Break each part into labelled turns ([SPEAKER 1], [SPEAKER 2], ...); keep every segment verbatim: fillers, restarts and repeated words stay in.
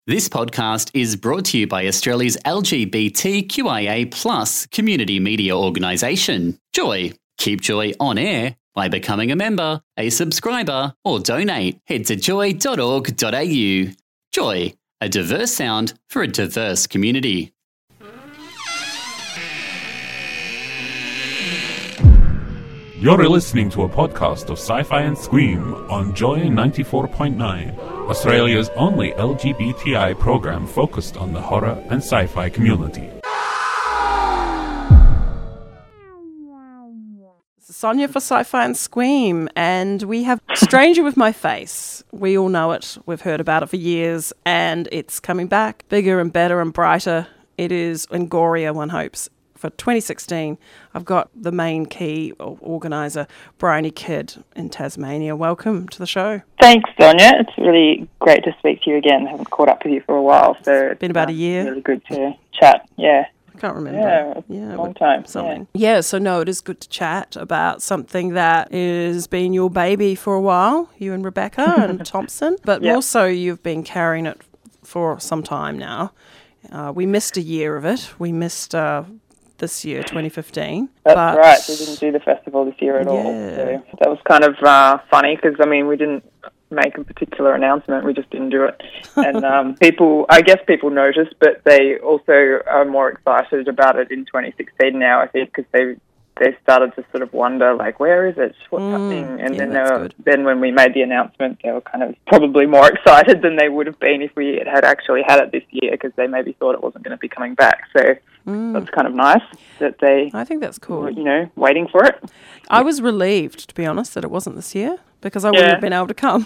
[SPEAKER 1] This podcast is brought to you by Australia's L G B T Q I A plus community media organisation, Joy. Keep Joy on air by becoming a member, a subscriber, or donate. Head to joy dot org dot a u. Joy, a diverse sound for a diverse community.
[SPEAKER 2] You're listening to a podcast of Sci-Fi and Scream on Joy ninety-four point nine, Australia's only L G B T I program focused on the horror and sci-fi community.
[SPEAKER 3] Sonia for Sci-Fi and Scream, and we have Stranger with My Face. We all know it. We've heard about it for years, and it's coming back bigger and better and brighter. It is and gorier, one hopes. For twenty sixteen, I've got the main key organiser, Bryony Kidd in Tasmania. Welcome to the show.
[SPEAKER 4] Thanks, Sonia. It's really great to speak to you again. I haven't caught up with you for a while, so
[SPEAKER 3] it's been about
[SPEAKER 4] uh,
[SPEAKER 3] a year.
[SPEAKER 4] Really good to chat. Yeah.
[SPEAKER 3] I can't remember.
[SPEAKER 4] Yeah,
[SPEAKER 3] yeah
[SPEAKER 4] a long time.
[SPEAKER 3] Something. Yeah. yeah, so no, it is good to chat about something that has been your baby for a while, you and Rebecca and Thompson, but
[SPEAKER 4] yep.
[SPEAKER 3] more so you've been carrying it for some time now. Uh, we missed a year of it. We missed uh, this year, twenty fifteen.
[SPEAKER 4] That's
[SPEAKER 3] but
[SPEAKER 4] right. We didn't do the festival this year at
[SPEAKER 3] yeah.
[SPEAKER 4] all. So that was kind of uh, funny because, I mean, we didn't make a particular announcement. We just didn't do it. And um, people, I guess people noticed, but they also are more excited about it in twenty sixteen now, I think, because they they started to sort of wonder, like, where is it? What's
[SPEAKER 3] mm,
[SPEAKER 4] happening? And
[SPEAKER 3] yeah,
[SPEAKER 4] then they were,
[SPEAKER 3] good.
[SPEAKER 4] then when we made the announcement, they were kind of probably more excited than they would have been if we had actually had it this year, because they maybe thought it wasn't going to be coming back. So
[SPEAKER 3] mm.
[SPEAKER 4] that's kind of nice that they,
[SPEAKER 3] I think that's cool.
[SPEAKER 4] were, you know, waiting for it.
[SPEAKER 3] I was relieved, to be honest, that it wasn't this year, because I
[SPEAKER 4] Yeah.
[SPEAKER 3] wouldn't have been able to come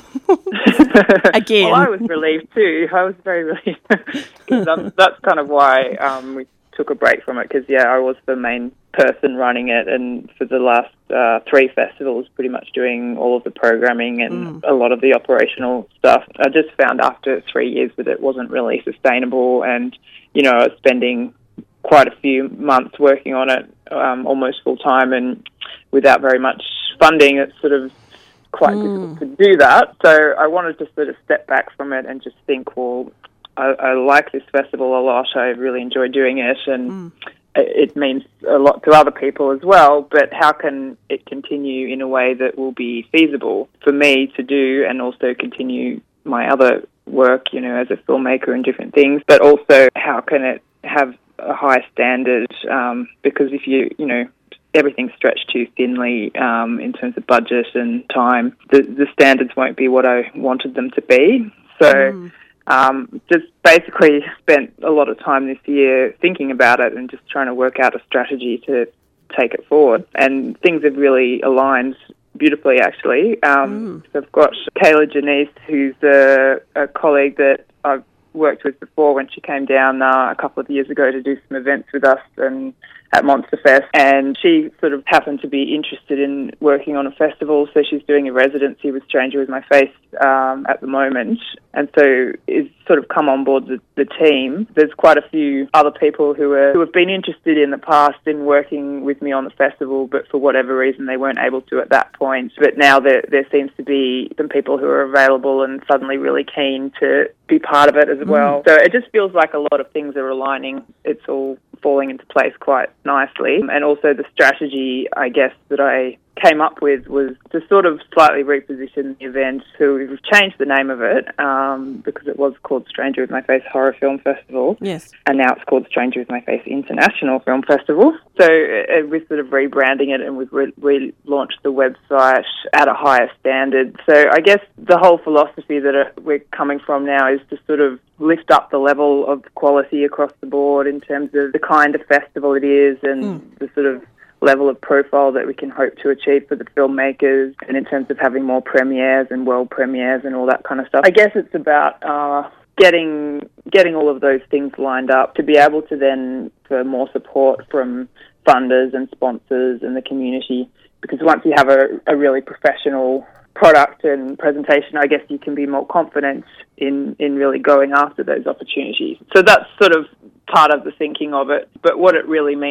[SPEAKER 3] again.
[SPEAKER 4] Well, I was relieved too. I was very relieved. that's, that's kind of why um, we took a break from it, because, yeah, I was the main person running it, and for the last uh, three festivals, pretty much doing all of the programming and
[SPEAKER 3] Mm.
[SPEAKER 4] a lot of the operational stuff. I just found after three years that it wasn't really sustainable, and, you know, I was spending quite a few months working on it, um, almost full time, and without very much funding, it's sort of quite
[SPEAKER 3] Mm.
[SPEAKER 4] difficult to do that. So I wanted to sort of step back from it and just think, well, I, I like this festival a lot. I really enjoy doing it, and
[SPEAKER 3] Mm.
[SPEAKER 4] it, it means a lot to other people as well. But how can it continue in a way that will be feasible for me to do, and also continue my other work, you know, as a filmmaker and different things? But also, how can it have a high standard? Um, because if you, you know, everything's stretched too thinly um, in terms of budget and time, the, the standards won't be what I wanted them to be. So
[SPEAKER 3] Mm.
[SPEAKER 4] um, just basically spent a lot of time this year thinking about it and just trying to work out a strategy to take it forward. And things have really aligned beautifully, actually. Um,
[SPEAKER 3] Mm.
[SPEAKER 4] So I've got Kayla Janice, who's a, a colleague that I've worked with before when she came down uh, a couple of years ago to do some events with us and at Monster Fest, and she sort of happened to be interested in working on a festival, so she's doing a residency with Stranger with My Face um, at the moment, and so is sort of come on board the, the team. There's quite a few other people who are who have been interested in the past in working with me on the festival, but for whatever reason they weren't able to at that point. But now there there seems to be some people who are available and suddenly really keen to be part of it as well. Mm. So it just feels like a lot of things are aligning. It's all falling into place quite nicely. And also the strategy, I guess, that I came up with was to sort of slightly reposition the event. So we've changed the name of it um, because it was called Stranger with My Face Horror Film Festival.
[SPEAKER 3] Yes.
[SPEAKER 4] And now it's called Stranger with My Face International Film Festival. So uh, we're sort of rebranding it, and we've re- relaunched the website at a higher standard. So I guess the whole philosophy that uh, we're coming from now is to sort of lift up the level of quality across the board in terms of the kind of festival it is, and mm. the sort of level of profile that we can hope to achieve for the filmmakers, and in terms of having more premieres and world premieres and all that kind of stuff. I guess it's about uh, getting getting all of those things lined up to be able to then, for more support from funders and sponsors and the community, because once you have a, a really professional product and presentation, I guess you can be more confident in, in really going after those opportunities. So that's sort of part of the thinking of it. But what it really means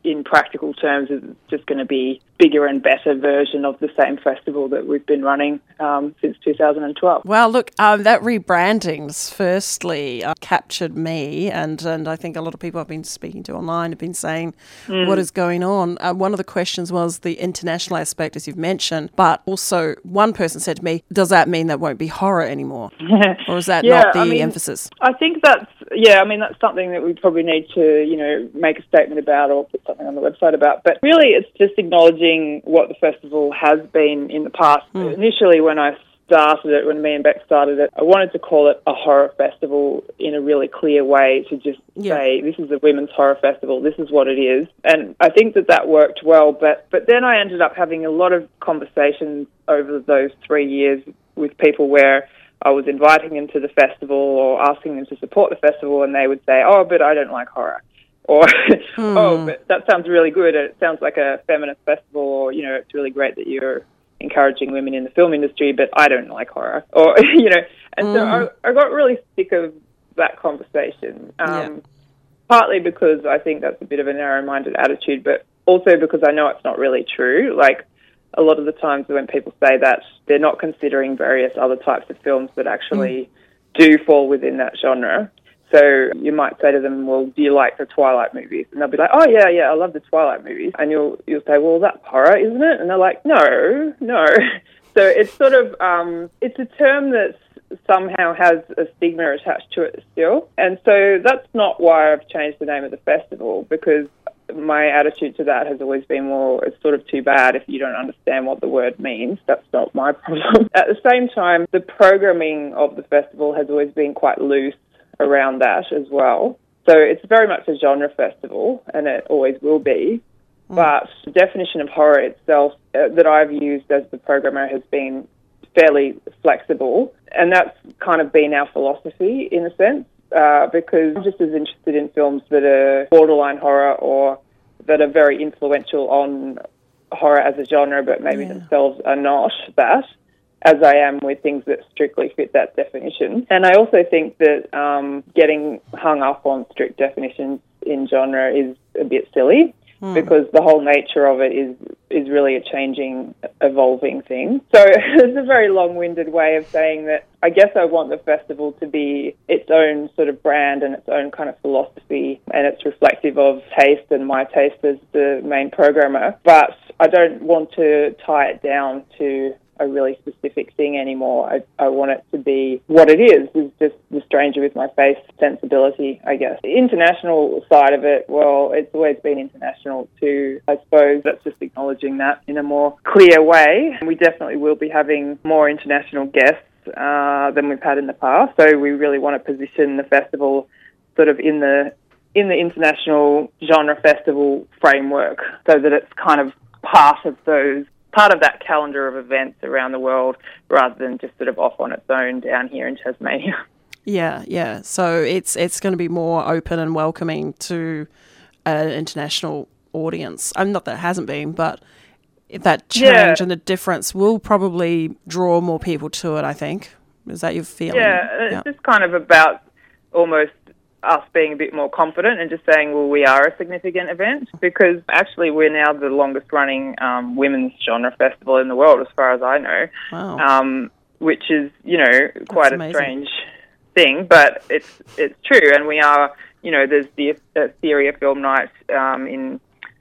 [SPEAKER 4] in practical terms, it's just going to be bigger and better version of the same festival that we've been running um, since two thousand twelve.
[SPEAKER 3] Well, look, um, that rebranding's firstly uh, captured me, and, and I think a lot of people I've been speaking to online have been saying, mm. what is going on? Uh, one of the questions was the international aspect, as you've mentioned, but also one person said to me, does that mean there won't be horror anymore? Or is that
[SPEAKER 4] yeah,
[SPEAKER 3] not the
[SPEAKER 4] I mean,
[SPEAKER 3] emphasis?
[SPEAKER 4] I think that's, yeah, I mean, that's something that we probably need to, you know, make a statement about or put something on the website about. But really, it's just acknowledging what the festival has been in the past. Mm. Initially, when I started it, when me and Beck started it, I wanted to call it a horror festival in a really clear way, to just yeah. say, this is a women's horror festival, this is what it is. And I think that that worked well, but, but then I ended up having a lot of conversations over those three years with people where I was inviting them to the festival or asking them to support the festival, and they would say, oh, but I don't like horror. Or, hmm. oh, but that sounds really good. It sounds like a feminist festival, or, you know, it's really great that you're encouraging women in the film industry, but I don't like horror. Or, you know, and mm. so I, I got really sick of that conversation, um, yeah. partly because I think that's a bit of a narrow-minded attitude, but also because I know it's not really true. Like, a lot of the times when people say that, they're not considering various other types of films that actually mm. do fall within that genre. So you might say to them, well, do you like the Twilight movies? And they'll be like, oh, yeah, yeah, I love the Twilight movies. And you'll you'll say, well, that's horror, isn't it? And they're like, no, no. So it's sort of, um, it's a term that somehow has a stigma attached to it still. And so that's not why I've changed the name of the festival, because my attitude to that has always been, well, it's sort of too bad if you don't understand what the word means. That's not my problem. At the same time, the programming of the festival has always been quite loose around that as well. So it's very much a genre festival, and it always will be. Mm. But the definition of horror itself uh, that I've used as the programmer has been fairly flexible, and that's kind of been our philosophy in a sense. Uh, because I'm just as interested in films that are borderline horror or that are very influential on horror as a genre, but maybe yeah. themselves are not that, as I am with things that strictly fit that definition. And I also think that um, getting hung up on strict definitions in genre is a bit silly, mm. because the whole nature of it is is really a changing, evolving thing. So it's a very long-winded way of saying that I guess I want the festival to be its own sort of brand and its own kind of philosophy, and it's reflective of taste and my taste as the main programmer. But I don't want to tie it down to a really specific thing anymore. I, I want it to be what it is, is just the stranger with my face sensibility, I guess. The international side of it, well, it's always been international too, I suppose. That's just acknowledging that in a more clear way. We definitely will be having more international guests uh, than we've had in the past. So we really want to position the festival sort of in the in the international genre festival framework, so that it's kind of part of those part of that calendar of events around the world, rather than just sort of off on its own down here in Tasmania.
[SPEAKER 3] Yeah, yeah. So it's it's going to be more open and welcoming to an international audience. I'm not that it hasn't been, but that change yeah. and the difference will probably draw more people to it, I think. Is that your feeling?
[SPEAKER 4] Yeah, it's yeah. just kind of about almost us being a bit more confident and just saying, well, we are a significant event, because actually we're now the longest running um, women's genre festival in the world, as far as I know. Wow. Um, which is, you know, quite a strange thing, but it's it's true. And we are, you know, there's the Etheria Film Night um, in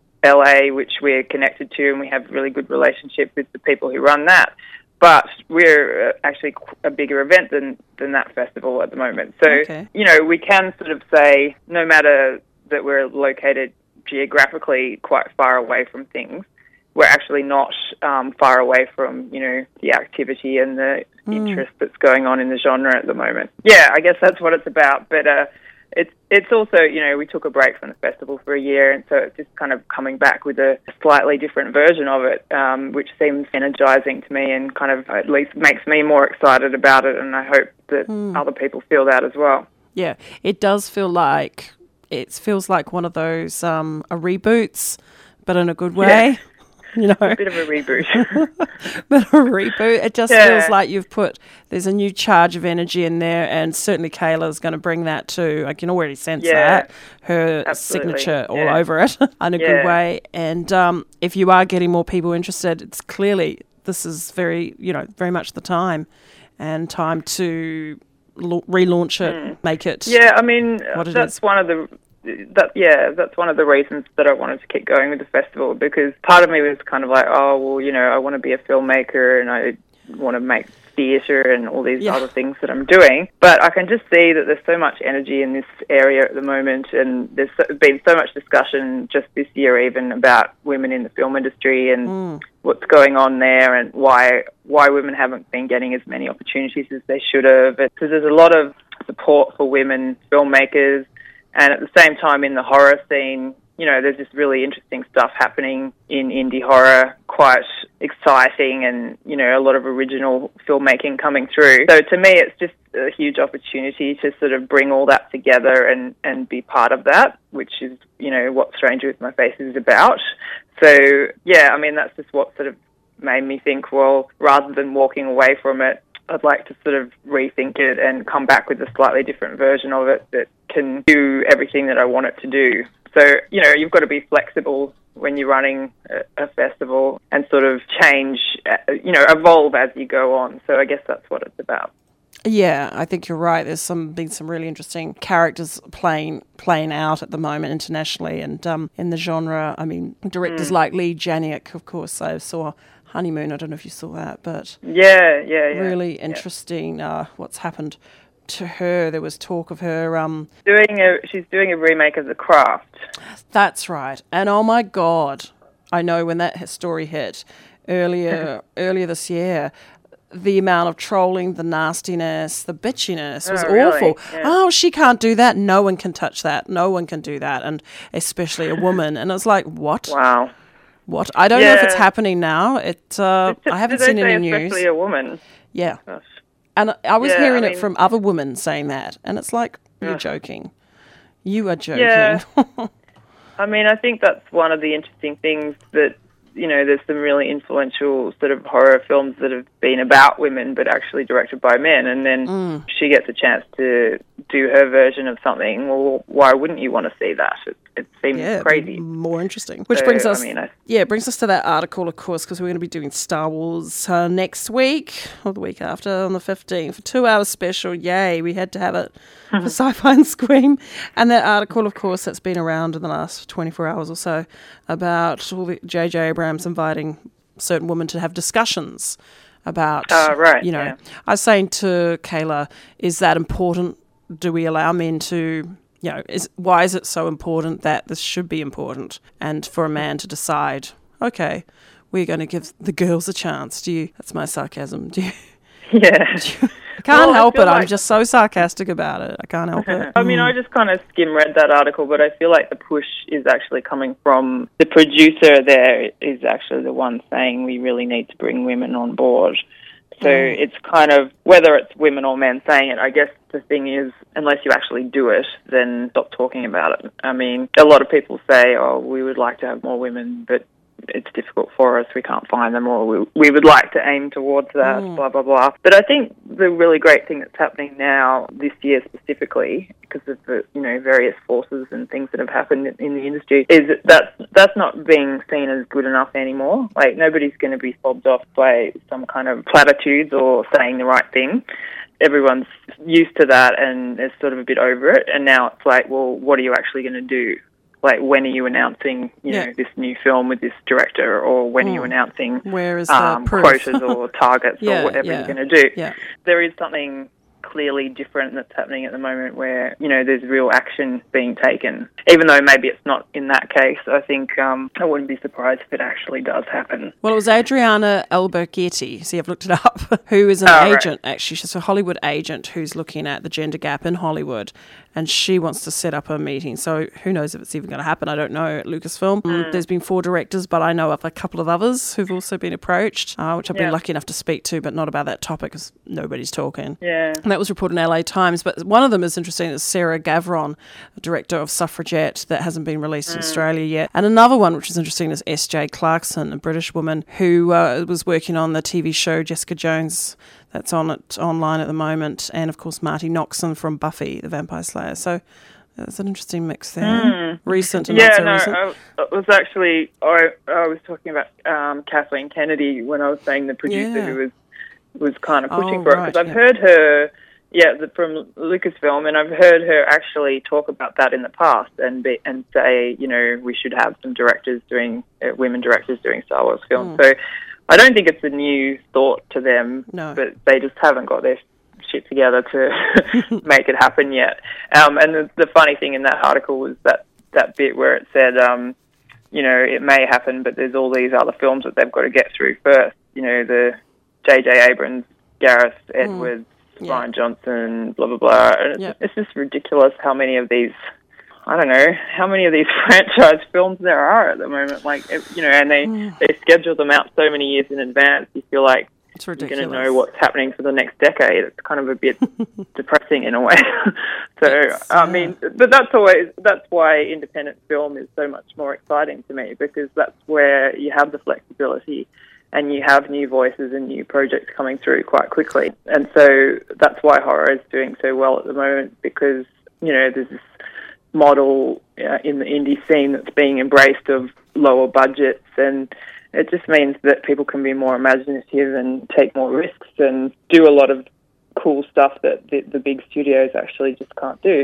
[SPEAKER 4] L A, which we're connected to, and we have a really good relationship with the people who run that. But we're actually a bigger event than, than that festival at the moment. So, okay. you know, we can sort of say, no matter that we're located geographically quite far away from things, we're actually not um, far away from, you know, the activity and the mm. interest that's going on in the genre at the moment. Yeah, I guess that's what it's about. But uh, it's it's also, you know, we took a break from the festival for a year, and so it's just kind of coming back with a slightly different version of it, um, which seems energising to me and kind of at least makes me more excited about it, and I hope that mm. other people feel that as well.
[SPEAKER 3] Yeah, it does feel like, it feels like one of those um, a reboots, but in a good way. You know,
[SPEAKER 4] a bit of a reboot.
[SPEAKER 3] bit of a reboot. It just
[SPEAKER 4] Yeah.
[SPEAKER 3] feels like you've put, there's a new charge of energy in there, and certainly Kayla's going to bring that too. I can already sense
[SPEAKER 4] Yeah.
[SPEAKER 3] that. Her
[SPEAKER 4] Absolutely.
[SPEAKER 3] signature all
[SPEAKER 4] Yeah.
[SPEAKER 3] over it in a
[SPEAKER 4] Yeah.
[SPEAKER 3] good way. And um, if you are getting more people interested, it's clearly, this is very, you know, very much the time and time to la- relaunch it, mm. make it.
[SPEAKER 4] Yeah, I mean,
[SPEAKER 3] what it
[SPEAKER 4] that's
[SPEAKER 3] is.
[SPEAKER 4] one of the that yeah, that's one of the reasons that I wanted to keep going with the festival, because part of me was kind of like, oh, well, you know, I want to be a filmmaker and I want to make theatre and all these
[SPEAKER 3] Yeah.
[SPEAKER 4] other things that I'm doing. But I can just see that there's so much energy in this area at the moment, and there's so, been so much discussion just this year even about women in the film industry and
[SPEAKER 3] Mm.
[SPEAKER 4] what's going on there and why why women haven't been getting as many opportunities as they should have. Because there's a lot of support for women filmmakers, and at the same time in the horror scene, you know, there's just really interesting stuff happening in indie horror, quite exciting, and, you know, a lot of original filmmaking coming through. So to me, it's just a huge opportunity to sort of bring all that together and, and be part of that, which is, you know, what Stranger With My Face is about. So, yeah, I mean, that's just what sort of made me think, well, rather than walking away from it, I'd like to sort of rethink it and come back with a slightly different version of it that can do everything that I want it to do. So, you know, you've got to be flexible when you're running a, a festival and sort of change, uh, you know, evolve as you go on. So I guess that's what it's about.
[SPEAKER 3] Yeah, I think you're right. There's some been some really interesting characters playing playing out at the moment internationally, and um, in the genre. I mean, directors mm. like Lee Janiak, of course. I saw Honeymoon. I don't know if you saw that, but
[SPEAKER 4] yeah, yeah, yeah.
[SPEAKER 3] really interesting. Uh, what's happened to her? There was talk of her um,
[SPEAKER 4] doing a. She's doing a remake of The Craft.
[SPEAKER 3] That's right. And oh my God, I know when that story hit earlier earlier this year. The amount of trolling, the nastiness, the bitchiness was
[SPEAKER 4] oh, really?
[SPEAKER 3] awful.
[SPEAKER 4] Yeah.
[SPEAKER 3] Oh, she can't do that. No one can touch that. No one can do that. And especially a woman. And I was like, what?
[SPEAKER 4] Wow.
[SPEAKER 3] What? I don't
[SPEAKER 4] yeah.
[SPEAKER 3] know if it's happening now. It. Uh,
[SPEAKER 4] did,
[SPEAKER 3] I haven't
[SPEAKER 4] did
[SPEAKER 3] seen
[SPEAKER 4] they
[SPEAKER 3] any
[SPEAKER 4] say
[SPEAKER 3] news.
[SPEAKER 4] Especially a woman.
[SPEAKER 3] Yeah.
[SPEAKER 4] Gosh.
[SPEAKER 3] And I was
[SPEAKER 4] yeah,
[SPEAKER 3] hearing
[SPEAKER 4] I
[SPEAKER 3] it
[SPEAKER 4] mean,
[SPEAKER 3] from other women saying that. And it's like, you're
[SPEAKER 4] uh,
[SPEAKER 3] joking. You are joking.
[SPEAKER 4] Yeah. I mean, I think that's one of the interesting things that, you know, there's some really influential sort of horror films that have been about women but actually directed by men, and then
[SPEAKER 3] Mm.
[SPEAKER 4] she gets a chance to do her version of something. Well, why wouldn't you want to see that? It, it seems
[SPEAKER 3] Yeah,
[SPEAKER 4] crazy.
[SPEAKER 3] more interesting. Which
[SPEAKER 4] So,
[SPEAKER 3] brings us,
[SPEAKER 4] I mean, I,
[SPEAKER 3] yeah, brings us to that article, of course, because we're going to be doing Star Wars uh, next week or the week after on the fifteenth, a two-hour special. Yay, we had to have it for Sci-Fi and Scream. And that article, of course, that's been around in the last twenty-four hours or so about all the J J Abrams inviting certain women to have discussions about,
[SPEAKER 4] uh, right,
[SPEAKER 3] you know,
[SPEAKER 4] yeah.
[SPEAKER 3] I was saying to Kayla, is that important? Do we allow men to, you know, is why is it so important that this should be important? And for a man to decide, okay, we're going to give the girls a chance. Do you? That's my sarcasm. Do you?
[SPEAKER 4] Yeah.
[SPEAKER 3] Do you I can't
[SPEAKER 4] Well, I
[SPEAKER 3] help
[SPEAKER 4] feel
[SPEAKER 3] it. I'm
[SPEAKER 4] like-
[SPEAKER 3] just so sarcastic about it. I can't help it.
[SPEAKER 4] I mean, I just kind of skim read that article, but I feel like the push is actually coming from the producer there is actually the one saying we really need to bring women on board. So
[SPEAKER 3] Mm.
[SPEAKER 4] it's kind of, whether it's women or men saying it, I guess the thing is, unless you actually do it, then stop talking about it. I mean, a lot of people say, oh, we would like to have more women, but it's difficult for us, we can't find them, or we, we would like to aim towards that,
[SPEAKER 3] Mm.
[SPEAKER 4] blah, blah, blah. But I think the really great thing that's happening now, this year specifically, because of the, you know, various forces and things that have happened in, in the industry, is that that's, that's not being seen as good enough anymore. Like, nobody's going to be fobbed off by some kind of platitudes or saying the right thing. Everyone's used to that and is sort of a bit over it, and now it's like, well, what are you actually going to do? Like, when are you announcing, you
[SPEAKER 3] Yeah.
[SPEAKER 4] know, this new film with this director, or when
[SPEAKER 3] Mm.
[SPEAKER 4] are you announcing
[SPEAKER 3] Where is the
[SPEAKER 4] um,
[SPEAKER 3] proof?
[SPEAKER 4] quotas or targets
[SPEAKER 3] Yeah,
[SPEAKER 4] or whatever
[SPEAKER 3] yeah.
[SPEAKER 4] you're going to do?
[SPEAKER 3] Yeah.
[SPEAKER 4] There is something clearly different that's happening at the moment where, you know, there's real action being taken. Even though maybe it's not in that case, I think um, I wouldn't be surprised if it actually does happen.
[SPEAKER 3] Well, it was Adriana Alberghetti, see, I've looked it up, who is an
[SPEAKER 4] Oh, right.
[SPEAKER 3] agent, actually. She's a Hollywood agent who's looking at the gender gap in Hollywood, and she wants to set up a meeting. So who knows if it's even going to happen. I don't know at Lucasfilm. Mm. There's been four directors, but I know of a couple of others who've also been approached, uh, which I've been
[SPEAKER 4] Yeah.
[SPEAKER 3] lucky enough to speak to, but not about that topic because nobody's talking.
[SPEAKER 4] Yeah.
[SPEAKER 3] And And that was reported in L A Times. But one of them is interesting. It's Sarah Gavron, director of Suffragette, that hasn't been released mm. in Australia yet. And another one, which is interesting, is S J Clarkson, a British woman who uh, was working on the T V show Jessica Jones. That's on it online at the moment. And, of course, Marty Noxon from Buffy, the Vampire Slayer. So it's an interesting mix there. Mm. Recent and
[SPEAKER 4] yeah,
[SPEAKER 3] not so
[SPEAKER 4] no,
[SPEAKER 3] recent.
[SPEAKER 4] I, I was actually, I, I was talking about um, Kathleen Kennedy when I was saying the producer
[SPEAKER 3] yeah.
[SPEAKER 4] who was was kind of pushing
[SPEAKER 3] oh,
[SPEAKER 4] for it,
[SPEAKER 3] right,
[SPEAKER 4] because I've
[SPEAKER 3] yeah.
[SPEAKER 4] heard her, yeah, the, from Lucasfilm, and I've heard her actually talk about that in the past and be, and say, you know, we should have some directors doing, uh, women directors doing Star Wars films. Mm. So I don't think it's a new thought to them,
[SPEAKER 3] no.
[SPEAKER 4] but they just haven't got their shit together to make it happen yet. Um, and the, the funny thing in that article was that, that bit where it said, um, you know, it may happen, but there's all these other films that they've got to get through first. You know, the J J Abrams, Gareth Edwards, mm. yeah. Ryan Johnson, blah, blah, blah. And it's,
[SPEAKER 3] yep.
[SPEAKER 4] it's just ridiculous how many of these, I don't know, how many of these franchise films there are at the moment. Like, you know, and they, mm. they schedule them out so many years in advance. You feel like
[SPEAKER 3] it's
[SPEAKER 4] you're
[SPEAKER 3] ridiculous.
[SPEAKER 4] going to know what's happening for the next decade. It's kind of a bit depressing in a way. so, it's, I mean, but that's always, that's why independent film is so much more exciting to me, because that's where you have the flexibility and you have new voices and new projects coming through quite quickly. And so that's why horror is doing so well at the moment, because, you know, there's this model uh, in the indie scene that's being embraced of lower budgets, and it just means that people can be more imaginative and take more risks and do a lot of cool stuff that the, the big studios actually just can't do.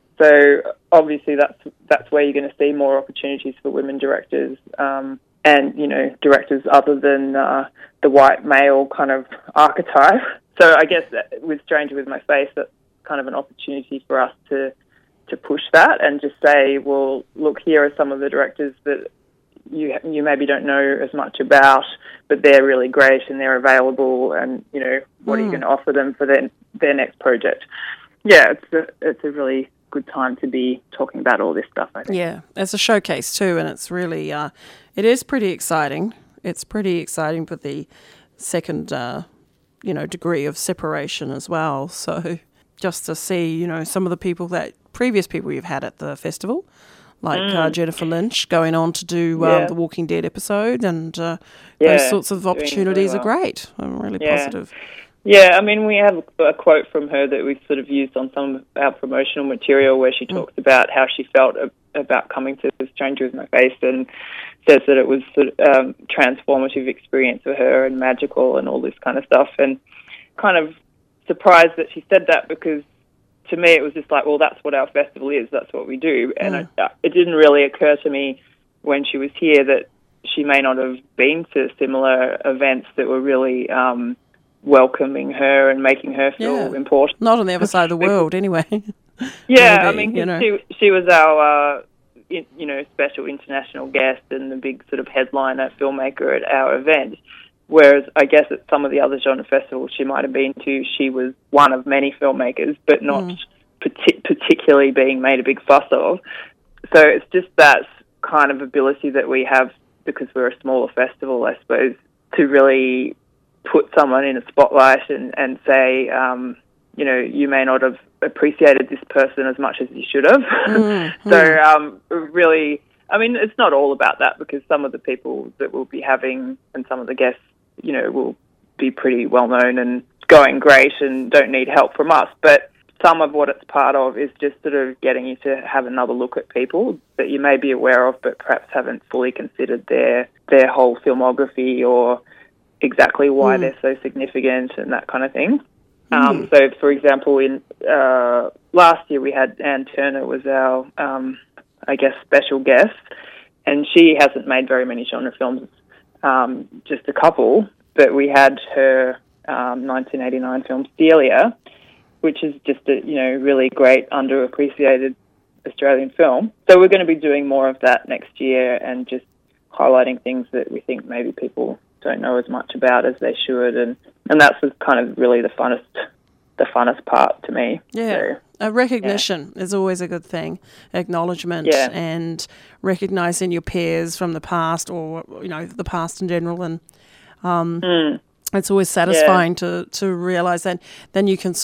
[SPEAKER 4] So obviously that's that's where you're going to see more opportunities for women directors, um, and, you know, directors other than uh, the white male kind of archetype. So I guess that with Stranger With My Face, that's kind of an opportunity for us to to push that and just say, well, look, here are some of the directors that you you maybe don't know as much about, but they're really great and they're available, and, you know, what mm. are you going to offer them for their their next project? Yeah, it's a, it's a really good time to be talking about all this stuff, I think.
[SPEAKER 3] Yeah, it's a showcase too, and it's really, uh, it is pretty exciting. It's pretty exciting for the second, uh, you know, degree of separation as well. So just to see, you know, some of the people that, previous people you've had at the festival, like mm. uh, Jennifer Lynch going on to do um,
[SPEAKER 4] yeah.
[SPEAKER 3] the Walking Dead episode, and uh,
[SPEAKER 4] yeah,
[SPEAKER 3] those sorts of opportunities
[SPEAKER 4] well.
[SPEAKER 3] are great. I'm really
[SPEAKER 4] yeah.
[SPEAKER 3] positive.
[SPEAKER 4] Yeah, I mean, we have a quote from her that we've sort of used on some of our promotional material where she talks mm. about how she felt about coming to Stranger With My Face, and says that it was sort of um, transformative experience for her and magical and all this kind of stuff. And kind of surprised that she said that, because to me it was just like, well, that's what our festival is, that's what we do. And mm. I, it didn't really occur to me when she was here that she may not have been to similar events that were really um, welcoming her and making her feel
[SPEAKER 3] yeah.
[SPEAKER 4] important.
[SPEAKER 3] Not on the other side of the world, anyway.
[SPEAKER 4] Yeah,
[SPEAKER 3] Maybe,
[SPEAKER 4] I mean,
[SPEAKER 3] you know.
[SPEAKER 4] she, she was our, uh, in, you know, special international guest and the big sort of headliner filmmaker at our event. Whereas I guess at some of the other genre festivals she might have been to, she was one of many filmmakers, but not mm. partic- particularly being made a big fuss of. So it's just that kind of ability that we have, because we're a smaller festival, I suppose, to really put someone in a spotlight and, and say, um, you know, you may not have appreciated this person as much as you should have. Mm, so mm. Um, really, I mean, it's not all about that, because some of the people that we'll be having and some of the guests, you know, will be pretty well known and going great and don't need help from us. But some of what it's part of is just sort of getting you to have another look at people that you may be aware of, but perhaps haven't fully considered their their whole filmography or exactly why mm. they're so significant and that kind of thing. Mm. Um, so, for example, in uh, last year we had Anne Turner was our, um, I guess, special guest, and she hasn't made very many genre films, um, just a couple, but we had her um, nineteen eighty-nine film Celia, which is just a, you know, really great underappreciated Australian film. So we're going to be doing more of that next year and just highlighting things that we think maybe people don't know as much about as they should, and, and that's kind of really the funnest the funnest part to me.
[SPEAKER 3] Yeah.
[SPEAKER 4] So,
[SPEAKER 3] uh, recognition yeah. is always a good thing. Acknowledgement
[SPEAKER 4] yeah.
[SPEAKER 3] and recognising your peers from the past, or, you know, the past in general, and um,
[SPEAKER 4] mm.
[SPEAKER 3] it's always satisfying yeah. to, to realise that. Then you can sort of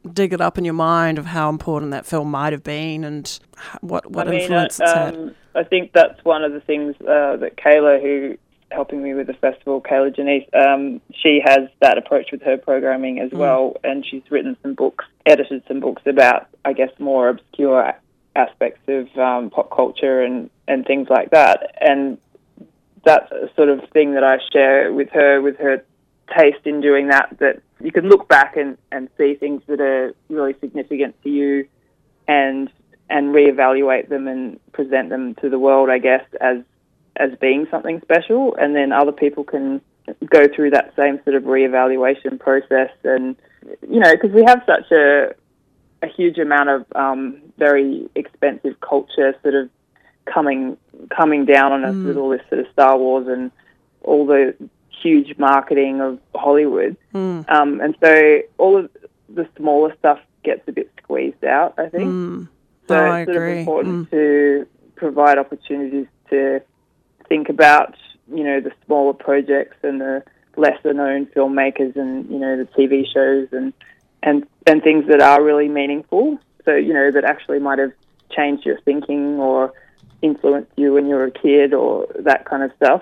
[SPEAKER 3] dig it up in your mind of how important that film might have been and what, what
[SPEAKER 4] I mean,
[SPEAKER 3] influence
[SPEAKER 4] uh,
[SPEAKER 3] it's
[SPEAKER 4] um,
[SPEAKER 3] had.
[SPEAKER 4] I think that's one of the things uh, that Kayla, who helping me with the festival, Kayla Janice, um, she has that approach with her programming as mm. well, and she's written some books, edited some books about, I guess, more obscure aspects of um, pop culture and, and things like that. And that's a sort of thing that I share with her, with her taste in doing that, that you can look back and, and see things that are really significant to you and and reevaluate them and present them to the world, I guess, as as being something special. And then other people can go through that same sort of reevaluation process. And, you know, because we have such a, a huge amount of um, very expensive culture sort of coming coming down on us mm. with all this sort of Star Wars and all the huge marketing of Hollywood. Mm. Um, and so all of the smaller stuff gets a bit squeezed out, I think.
[SPEAKER 3] Mm.
[SPEAKER 4] So
[SPEAKER 3] oh,
[SPEAKER 4] it's
[SPEAKER 3] I
[SPEAKER 4] sort
[SPEAKER 3] agree.
[SPEAKER 4] of important
[SPEAKER 3] mm.
[SPEAKER 4] to provide opportunities to think about, you know, the smaller projects and the lesser known filmmakers and, you know, the T V shows and, and, and things that are really meaningful. So, you know, that actually might have changed your thinking or influenced you when you were a kid or that kind of stuff.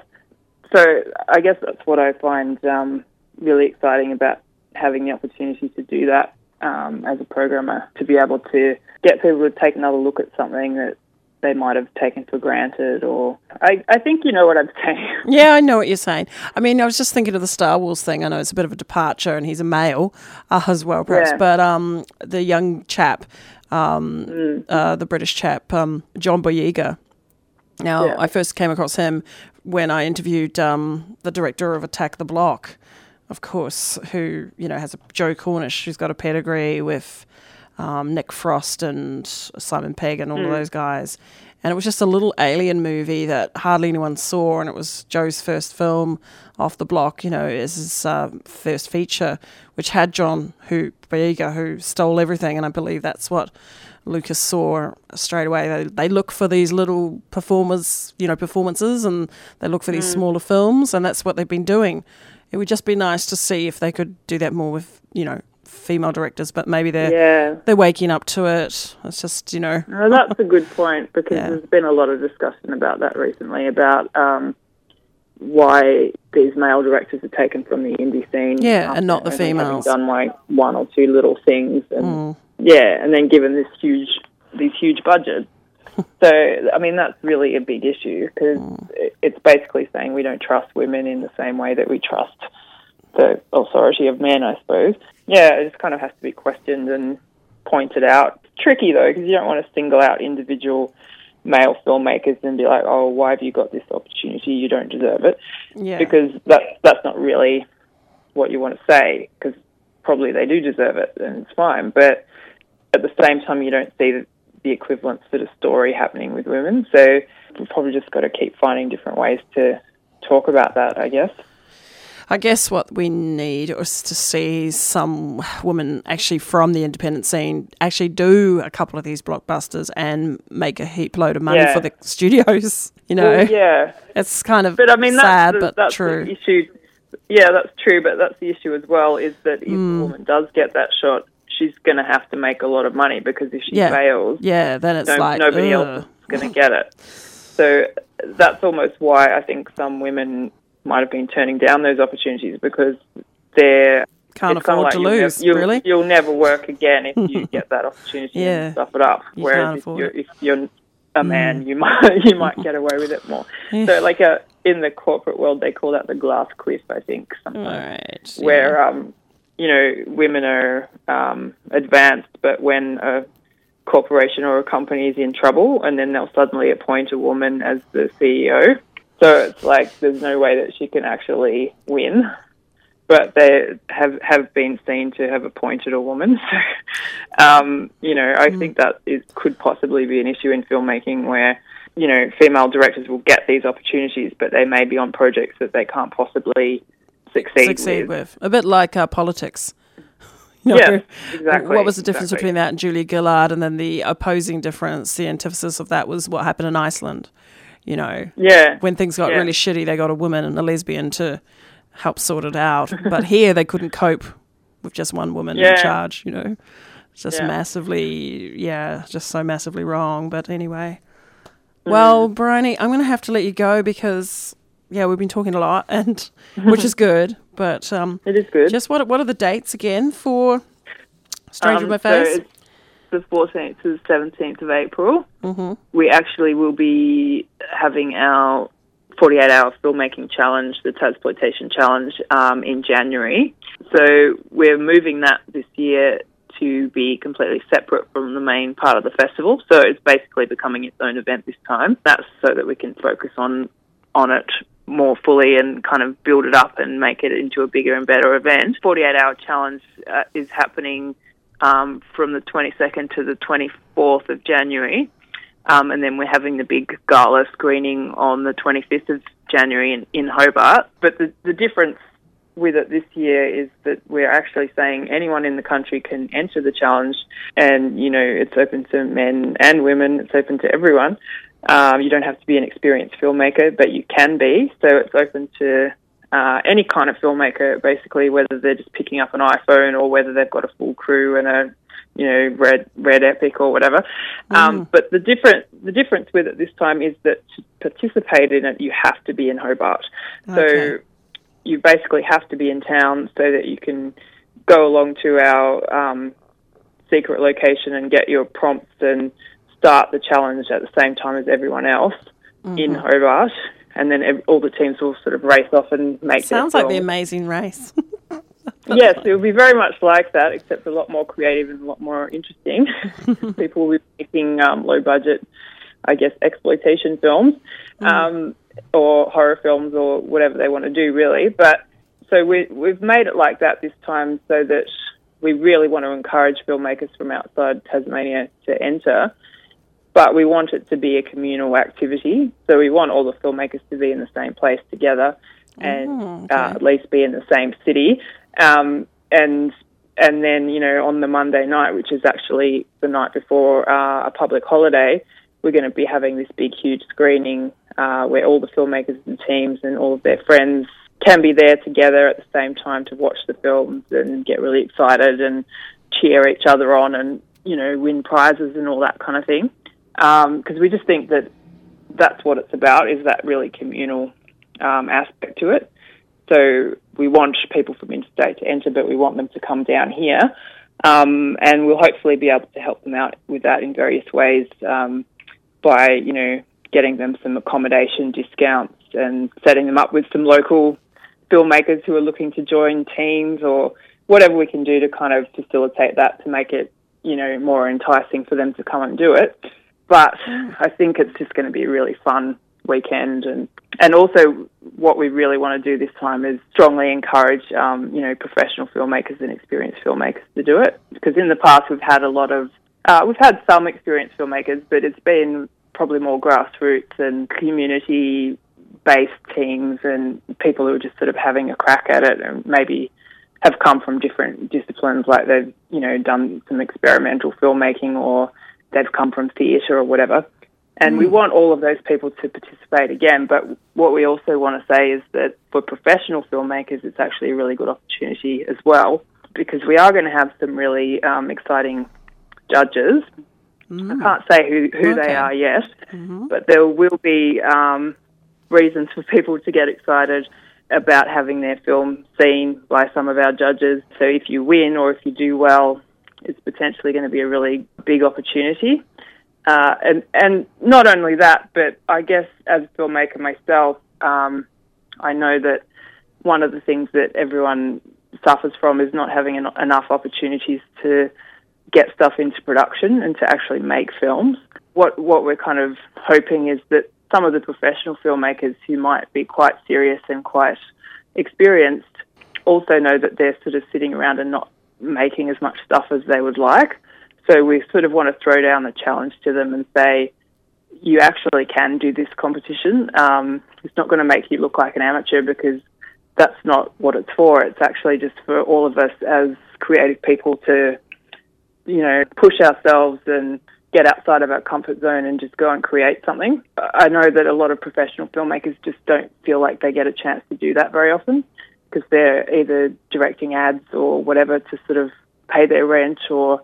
[SPEAKER 4] So I guess that's what I find um, really exciting about having the opportunity to do that um, as a programmer, to be able to get people to take another look at something that they might have taken for granted. Or I, I think you know what I'm saying.
[SPEAKER 3] Yeah, I know what you're saying. I mean, I was just thinking of the Star Wars thing. I know it's a bit of a departure and he's a male uh, as well, perhaps.
[SPEAKER 4] Yeah.
[SPEAKER 3] But um, the young chap, um, mm. uh, the British chap, um, John Boyega. Now, yeah. I first came across him when I interviewed um, the director of Attack the Block, of course, who, you know, has a Joe Cornish, who's got a pedigree with um, Nick Frost and Simon Pegg and all mm. of those guys. And it was just a little alien movie that hardly anyone saw, and it was Joe's first film off the block, you know, as his uh, first feature, which had John who Boyega, who stole everything, and I believe that's what Lucas saw straight away. They, they look for these little performers, you know, performances, and they look for these mm. smaller films, and that's what they've been doing. It would just be nice to see if they could do that more with, you know, female directors, but maybe they're
[SPEAKER 4] yeah.
[SPEAKER 3] they're waking up to it. It's just, you know.
[SPEAKER 4] No, that's a good point, because
[SPEAKER 3] yeah.
[SPEAKER 4] there's been a lot of discussion about that recently, about um, why these male directors are taken from the indie scene.
[SPEAKER 3] Yeah,
[SPEAKER 4] after,
[SPEAKER 3] and not the
[SPEAKER 4] having
[SPEAKER 3] females.
[SPEAKER 4] Done like one or two little things, and
[SPEAKER 3] mm.
[SPEAKER 4] yeah, and then given this huge, these huge budgets. So, I mean, that's really a big issue, because mm. it's basically saying we don't trust women in the same way that we trust the authority of men, I suppose. Yeah, it just kind of has to be questioned and pointed out. It's tricky, though, because you don't want to single out individual male filmmakers and be like, oh, why have you got this opportunity? You don't deserve it.
[SPEAKER 3] Yeah.
[SPEAKER 4] Because that, that's not really what you want to say, because probably they do deserve it, and it's fine. But at the same time, you don't see the, the equivalent sort of story happening with women. So we've probably just got to keep finding different ways to talk about that, I guess.
[SPEAKER 3] I guess what we need is to see some women actually from the independent scene actually do a couple of these blockbusters and make a heap load of money
[SPEAKER 4] yeah.
[SPEAKER 3] for the studios, you know.
[SPEAKER 4] Well, yeah.
[SPEAKER 3] It's kind of
[SPEAKER 4] but, I mean,
[SPEAKER 3] sad,
[SPEAKER 4] that's the,
[SPEAKER 3] but
[SPEAKER 4] that's
[SPEAKER 3] true.
[SPEAKER 4] The issue. Yeah, that's true, but that's the issue as well, is that if mm. a woman does get that shot, she's going to have to make a lot of money, because if she
[SPEAKER 3] yeah.
[SPEAKER 4] fails,
[SPEAKER 3] yeah, then it's
[SPEAKER 4] no,
[SPEAKER 3] like,
[SPEAKER 4] nobody
[SPEAKER 3] ugh.
[SPEAKER 4] else is going to get it. So that's almost why I think some women might have been turning down those opportunities, because they're
[SPEAKER 3] can't
[SPEAKER 4] it's
[SPEAKER 3] afford
[SPEAKER 4] like
[SPEAKER 3] to
[SPEAKER 4] you'll
[SPEAKER 3] lose.
[SPEAKER 4] Never, you'll,
[SPEAKER 3] really,
[SPEAKER 4] you'll never work again if you get that opportunity
[SPEAKER 3] yeah.
[SPEAKER 4] and stuff it up.
[SPEAKER 3] You
[SPEAKER 4] Whereas if you're, if you're a man,
[SPEAKER 3] mm.
[SPEAKER 4] you might you might get away with it more.
[SPEAKER 3] Yeah.
[SPEAKER 4] So, like a, in the corporate world, they call that the glass cliff, I think, sometimes,
[SPEAKER 3] right. yeah.
[SPEAKER 4] where um, you know, women are um, advanced, but when a corporation or a company is in trouble, and then they'll suddenly appoint a woman as the C E O. So it's like there's no way that she can actually win, but they have, have been seen to have appointed a woman. So, um, you know, I mm. think that is, could possibly be an issue in filmmaking, where, you know, female directors will get these opportunities, but they may be on projects that they can't possibly succeed,
[SPEAKER 3] succeed
[SPEAKER 4] with.
[SPEAKER 3] with. A bit like uh, politics. You know,
[SPEAKER 4] yeah, exactly.
[SPEAKER 3] What was the difference
[SPEAKER 4] exactly.
[SPEAKER 3] between that and Julia Gillard, and then the opposing difference, the antithesis of that was what happened in Iceland. You know,
[SPEAKER 4] yeah.
[SPEAKER 3] when things got
[SPEAKER 4] yeah.
[SPEAKER 3] really shitty, they got a woman and a lesbian to help sort it out. But here they couldn't cope with just one woman
[SPEAKER 4] yeah.
[SPEAKER 3] in charge, you know. just
[SPEAKER 4] Yeah.
[SPEAKER 3] massively, yeah, just so massively wrong. But anyway. Well,
[SPEAKER 4] Mm.
[SPEAKER 3] Bryony, I'm going to have to let you go because, yeah, we've been talking a lot, and which is good. But um,
[SPEAKER 4] It is good.
[SPEAKER 3] just what what are the dates again for Stranger
[SPEAKER 4] Um,
[SPEAKER 3] with My Face?
[SPEAKER 4] So it's the fourteenth to the seventeenth of April.
[SPEAKER 3] Mm-hmm.
[SPEAKER 4] We actually will be having our forty-eight hour filmmaking challenge, the Tazploitation Challenge, um, in January. So we're moving that this year to be completely separate from the main part of the festival. So it's basically becoming its own event this time. That's so that we can focus on on it more fully and kind of build it up and make it into a bigger and better event. forty-eight hour challenge uh, is happening um, from the twenty-second to the twenty-fourth of January. Um, and then we're having the big gala screening on the twenty-fifth of January in, in Hobart. But the, the difference with it this year is that we're actually saying anyone in the country can enter the challenge, and, you know, it's open to men and women. It's open to everyone. Um, you don't have to be an experienced filmmaker, but you can be. So it's open to uh, any kind of filmmaker, basically, whether they're just picking up an iPhone or whether they've got a full crew and a, you know, red red epic or whatever. Mm. Um, but the different the difference with it this time is that to participate in it, you have to be in Hobart.
[SPEAKER 3] Okay.
[SPEAKER 4] So you basically have to be in town so that you can go along to our um, secret location and get your prompts and start the challenge at the same time as everyone else mm-hmm. in Hobart. And then every, all the teams will sort of race off and make
[SPEAKER 3] Sounds
[SPEAKER 4] their
[SPEAKER 3] like
[SPEAKER 4] film.
[SPEAKER 3] The Amazing Race.
[SPEAKER 4] Yes, it will be very much like that, except a lot more creative and a lot more interesting. People will be making um, low-budget, I guess, exploitation films. Mm. Um, or horror films or whatever they want to do, really. But so we, we've made it like that this time so that we really want to encourage filmmakers from outside Tasmania to enter, but we want it to be a communal activity. So we want all the filmmakers to be in the same place together and
[SPEAKER 3] oh, okay.
[SPEAKER 4] uh, at least be in the same city. Um, and and then, you know, on the Monday night, which is actually the night before uh, a public holiday, we're going to be having this big, huge screening uh, where all the filmmakers and teams and all of their friends can be there together at the same time to watch the films and get really excited and cheer each other on and, you know, win prizes and all that kind of thing. Because um, we just think that that's what it's about, is that really communal um, aspect to it. So we want people from interstate to enter, but we want them to come down here. Um, and we'll hopefully be able to help them out with that in various ways um, by, you know, getting them some accommodation discounts and setting them up with some local filmmakers who are looking to join teams or whatever we can do to kind of facilitate that to make it, you know, more enticing for them to come and do it. But I think it's just going to be a really fun weekend. And, and also what we really want to do this time is strongly encourage, um, you know, professional filmmakers and experienced filmmakers to do it. Because in the past we've had a lot of, uh, we've had some experienced filmmakers, but it's been probably more grassroots and community-based teams and people who are just sort of having a crack at it and maybe have come from different disciplines, like they've, you know, done some experimental filmmaking or they've come from theatre or whatever. And mm. we want all of those people to participate again, but what we also want to say is that for professional filmmakers, it's actually a really good opportunity as well, because we are going to have some really um, exciting judges. Mm. I can't say who, who okay. they are yet, mm-hmm. but there will be um, reasons for people to get excited about having their film seen by some of our judges. So if you win or if you do well, it's potentially going to be a really big opportunity. Uh, and, and not only that, but I guess as a filmmaker myself, um, I know that one of the things that everyone suffers from is not having en- enough opportunities to get stuff into production and to actually make films. What what we're kind of hoping is that some of the professional filmmakers who might be quite serious and quite experienced also know that they're sort of sitting around and not making as much stuff as they would like. So we sort of want to throw down the challenge to them and say, you actually can do this competition. Um, it's not going to make you look like an amateur, because that's not what it's for. It's actually just for all of us as creative people to, you know, push ourselves and get outside of our comfort zone and just go and create something. I know that a lot of professional filmmakers just don't feel like they get a chance to do that very often, because they're either directing ads or whatever to sort of pay their rent or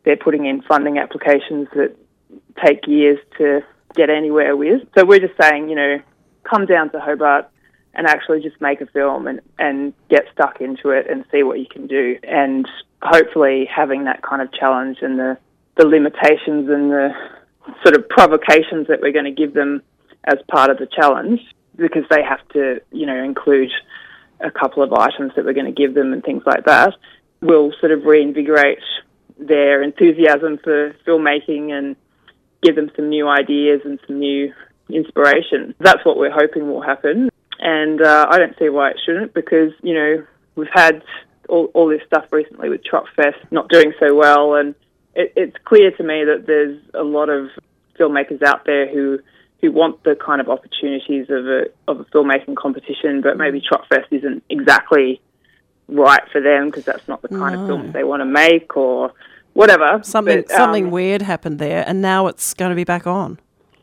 [SPEAKER 4] they're putting in funding applications that take years to get anywhere with. So we're just saying, you know, come down to Hobart and actually just make a film and, and get stuck into it and see what you can do. And hopefully having that kind of challenge and the, the limitations and the sort of provocations that we're going to give them as part of the challenge, because they have to, you know, include a couple of items that we're going to give them and things like that, will sort of reinvigorate their enthusiasm for filmmaking and give them some new ideas and some new inspiration. That's what we're hoping will happen. And uh, I don't see why it shouldn't, because, you know, we've had all, all this stuff recently with Tropfest not doing so well, and it, it's clear to me that there's a lot of filmmakers out there who who want the kind of opportunities of a of a filmmaking competition, but maybe Tropfest isn't exactly right for them because that's not the kind no. of films they want to make or whatever.
[SPEAKER 3] Something
[SPEAKER 4] but, um,
[SPEAKER 3] something weird happened there, and now it's going to be back on.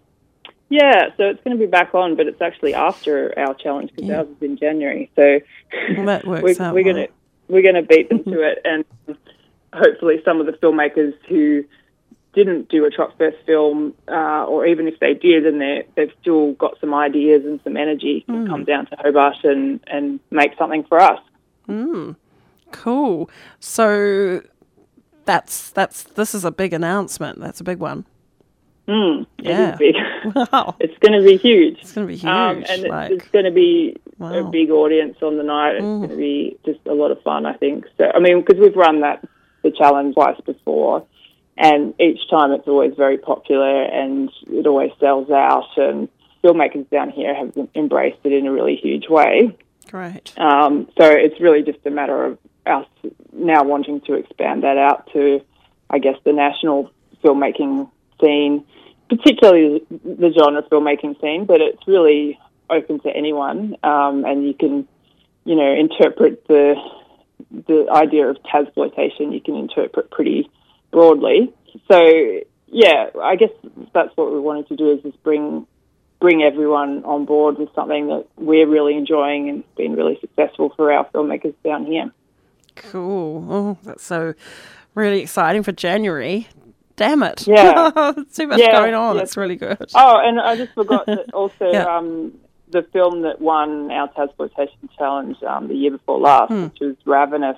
[SPEAKER 4] Yeah, so it's going to be back on, but it's actually after our challenge because yeah. ours is in January. So
[SPEAKER 3] well, that works
[SPEAKER 4] we're,
[SPEAKER 3] out
[SPEAKER 4] we're
[SPEAKER 3] well.
[SPEAKER 4] going to we're going to beat them to it, and hopefully some of the filmmakers who didn't do a Tropfest film, uh, or even if they did and they've still got some ideas and some energy, can mm. come down to Hobart and, and make something for us.
[SPEAKER 3] Mm. Cool. So that's that's this is a big announcement. That's a big one.
[SPEAKER 4] Mm,
[SPEAKER 3] yeah.
[SPEAKER 4] It is big.
[SPEAKER 3] Wow.
[SPEAKER 4] It's going to be huge.
[SPEAKER 3] It's going to be huge.
[SPEAKER 4] Um, and
[SPEAKER 3] like,
[SPEAKER 4] it's, it's going to be
[SPEAKER 3] wow.
[SPEAKER 4] a big audience on the night. It's
[SPEAKER 3] mm.
[SPEAKER 4] going to be just a lot of fun, I think. So, I mean, because we've run that the challenge twice before, and each time it's always very popular and it always sells out, and filmmakers down here have embraced it in a really huge way.
[SPEAKER 3] Great.
[SPEAKER 4] Um, so it's really just a matter of us now wanting to expand that out to, I guess, the national filmmaking scene, particularly the genre filmmaking scene, but it's really open to anyone, um, and you can, you know, interpret the the idea of Tazploitation, you can interpret pretty broadly. So, yeah, I guess that's what we wanted to do, is just bring bring everyone on board with something that we're really enjoying and has been really successful for our filmmakers down here.
[SPEAKER 3] Cool. Oh, that's so really exciting for January. Damn it.
[SPEAKER 4] Yeah.
[SPEAKER 3] Too much
[SPEAKER 4] yeah,
[SPEAKER 3] going on.
[SPEAKER 4] yeah.
[SPEAKER 3] It's really good.
[SPEAKER 4] Oh, and I just forgot that also
[SPEAKER 3] yeah.
[SPEAKER 4] um, the film that won our Tazploitation Challenge um, the year before last, hmm. which was Ravenous,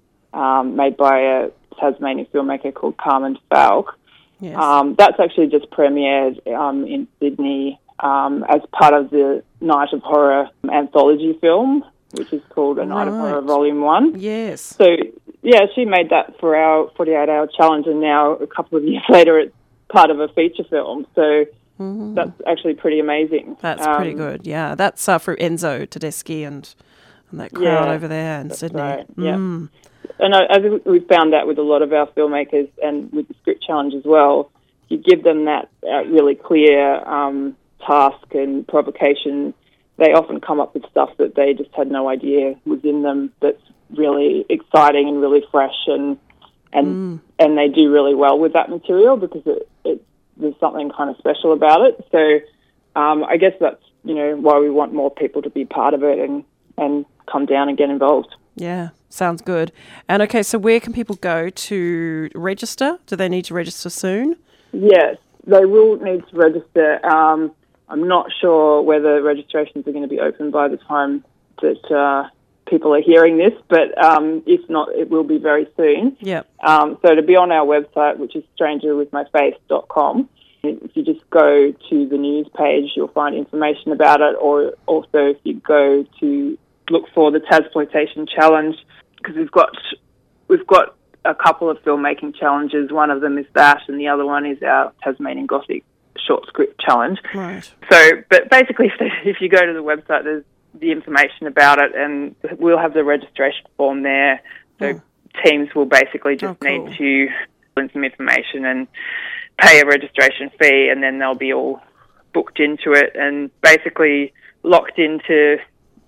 [SPEAKER 4] um, made by a Tasmanian filmmaker called Carmen Falk.
[SPEAKER 3] Yes.
[SPEAKER 4] Um, that's actually just premiered um, in Sydney um, as part of the Night of Horror anthology film, which is called A Night
[SPEAKER 3] right.
[SPEAKER 4] of Horror Volume one.
[SPEAKER 3] Yes.
[SPEAKER 4] So, yeah, she made that for our forty-eight hour challenge, and now a couple of years later it's part of a feature film. So mm-hmm. that's actually pretty amazing.
[SPEAKER 3] That's
[SPEAKER 4] um,
[SPEAKER 3] pretty good, yeah. That's uh, for Enzo Tedeschi and, and that crowd
[SPEAKER 4] yeah,
[SPEAKER 3] over there in
[SPEAKER 4] that's
[SPEAKER 3] Sydney.
[SPEAKER 4] Right. Yeah.
[SPEAKER 3] Mm.
[SPEAKER 4] And I, I think we've found that with a lot of our filmmakers and with the script challenge as well. You give them that uh, really clear um, task and provocation, they often come up with stuff that they just had no idea was in them that's really exciting and really fresh, and and mm. and they do really well with that material because it, it there's something kind of special about it. So um, I guess that's, you know, why we want more people to be part of it and, and come down and get involved.
[SPEAKER 3] Yeah, sounds good. And okay, so where can people go to register? Do they need to register soon?
[SPEAKER 4] Yes, they will need to register. Um, I'm not sure whether registrations are going to be open by the time that uh, people are hearing this, but um, if not, it will be very soon.
[SPEAKER 3] Yep.
[SPEAKER 4] Um, so to be on our website, which is stranger with my face dot com, if you just go to the news page, you'll find information about it, or also if you go to look for the Tazploitation Challenge, because we've got we've got a couple of filmmaking challenges. One of them is that, and the other one is our Tasmanian Gothic short script challenge.
[SPEAKER 3] Right.
[SPEAKER 4] So, but basically, if, if you go to the website, there's the information about it, and we'll have the registration form there. So oh. teams will basically just oh, cool. need to fill in some information and pay a registration fee, and then they'll be all booked into it and basically locked into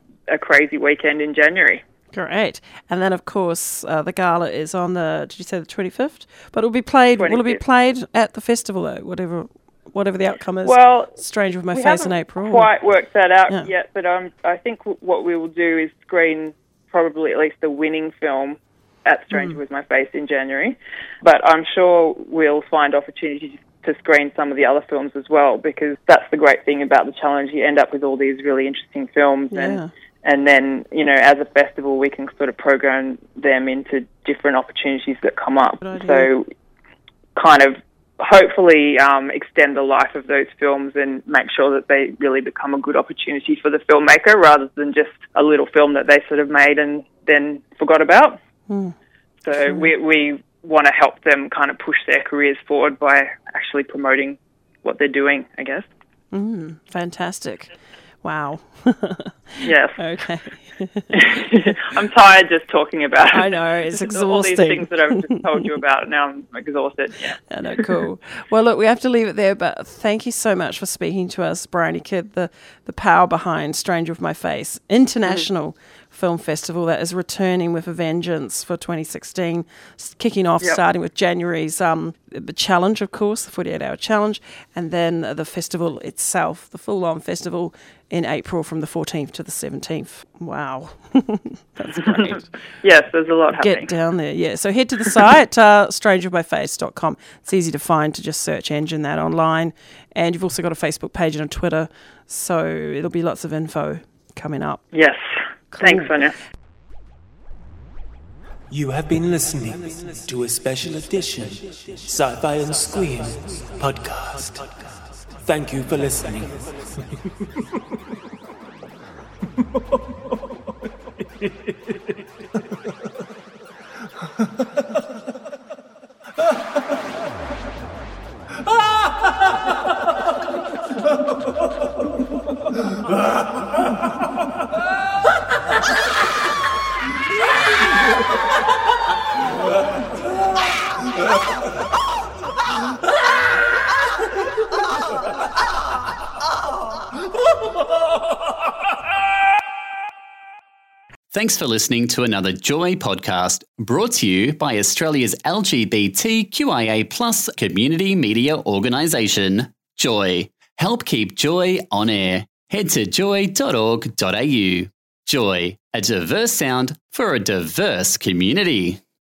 [SPEAKER 4] a crazy weekend in January.
[SPEAKER 3] Great. And then, of course, uh, the gala is on the, did you say the twenty-fifth? But it'll be played,
[SPEAKER 4] twenty-fifth.
[SPEAKER 3] Will it be played at the festival, though, whatever whatever the outcome is?
[SPEAKER 4] Well,
[SPEAKER 3] Stranger with My
[SPEAKER 4] we
[SPEAKER 3] Face in
[SPEAKER 4] haven't
[SPEAKER 3] April.
[SPEAKER 4] quite worked that out
[SPEAKER 3] yeah.
[SPEAKER 4] yet, but um, I think w- what we will do is screen probably at least the winning film at Stranger
[SPEAKER 3] Mm.
[SPEAKER 4] With My Face in January. But I'm sure we'll find opportunities to screen some of the other films as well, because that's the great thing about the challenge. You end up with all these really interesting films,
[SPEAKER 3] Yeah.
[SPEAKER 4] and and then, you know, as a festival, we can sort of program them into different opportunities that come up.
[SPEAKER 3] Good idea.
[SPEAKER 4] So kind of hopefully um, extend the life of those films and make sure that they really become a good opportunity for the filmmaker, rather than just a little film that they sort of made and then forgot about.
[SPEAKER 3] Mm.
[SPEAKER 4] So
[SPEAKER 3] Sure.
[SPEAKER 4] we we want to help them kind of push their careers forward by actually promoting what they're doing, I guess.
[SPEAKER 3] Mm, fantastic. Wow.
[SPEAKER 4] Yes.
[SPEAKER 3] Okay.
[SPEAKER 4] I'm tired just talking about it.
[SPEAKER 3] I know, it's
[SPEAKER 4] All these
[SPEAKER 3] exhausting.
[SPEAKER 4] things that I've just told you about, now I'm exhausted. Yeah.
[SPEAKER 3] I know, cool. Well, look, we have to leave it there, but thank you so much for speaking to us, Bryony Kidd, the, the power behind Stranger With My Face, international film festival that is returning with a vengeance for twenty sixteen, s- kicking off,
[SPEAKER 4] Yep.
[SPEAKER 3] starting with January's um, the challenge, of course, the forty-eight hour challenge, and then the festival itself, the full-on festival in April from the fourteenth to the seventeenth. Wow. That's great.
[SPEAKER 4] Yes, there's a lot happening.
[SPEAKER 3] Get down there, yeah. So head to the site, uh, stranger by face dot com. It's easy to find, to just search engine that online. And you've also got a Facebook page and a Twitter, so it'll be lots of info coming up.
[SPEAKER 4] Yes.
[SPEAKER 3] Cool.
[SPEAKER 4] Thanks, Sonia.
[SPEAKER 5] You have been listening to a special edition Sci-Fi and Scream podcast. Thank you for listening.
[SPEAKER 1] Thanks for listening to another Joy podcast brought to you by Australia's L G B T Q I A plus community media organisation, Joy. Help keep Joy on air. Head to joy dot org dot a u. Joy, a diverse sound for a diverse community.